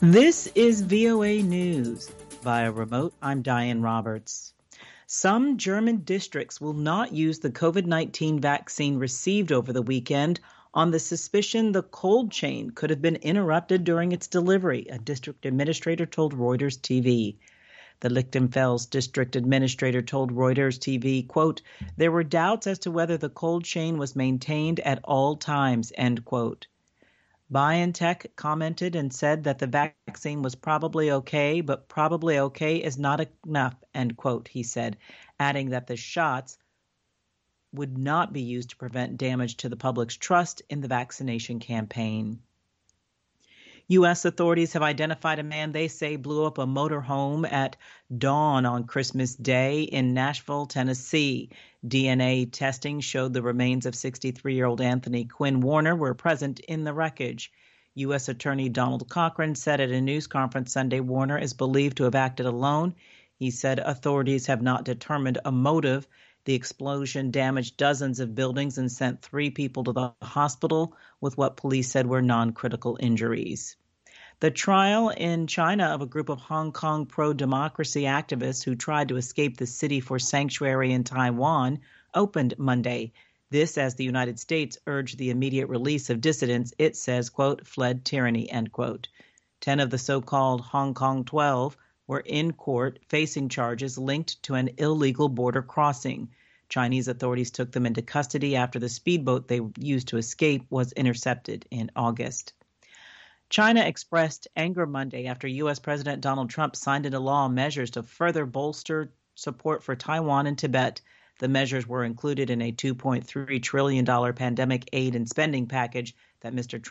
This is VOA News. Via remote, I'm Diane Roberts. Some German districts will not use the COVID-19 vaccine received over the weekend on the suspicion the cold chain could have been interrupted during its delivery, a district administrator told Reuters TV. The Lichtenfels district administrator told Reuters TV, quote, "There were doubts as to whether the cold chain was maintained at all times," end quote. BioNTech commented and said that the vaccine was probably okay, but probably okay is not enough, end quote, he said, adding that the shots would not be used to prevent damage to the public's trust in the vaccination campaign. U.S. authorities have identified a man they say blew up a motorhome at dawn on Christmas Day in Nashville, Tennessee. DNA testing showed the remains of 63-year-old Anthony Quinn Warner were present in the wreckage. U.S. Attorney Donald Cochran said at a news conference Sunday Warner is believed to have acted alone. He said authorities have not determined a motive. The explosion damaged dozens of buildings and sent 3 people to the hospital with what police said were non-critical injuries. The trial in China of a group of Hong Kong pro-democracy activists who tried to escape the city for sanctuary in Taiwan opened Monday. This as the United States urged the immediate release of dissidents it says, quote, fled tyranny, end quote. 10 of the so-called Hong Kong 12 were in court facing charges linked to an illegal border crossing. Chinese authorities took them into custody after the speedboat they used to escape was intercepted in August. China expressed anger Monday after U.S. President Donald Trump signed into law measures to further bolster support for Taiwan and Tibet. The measures were included in a $2.3 trillion pandemic aid and spending package that Mr.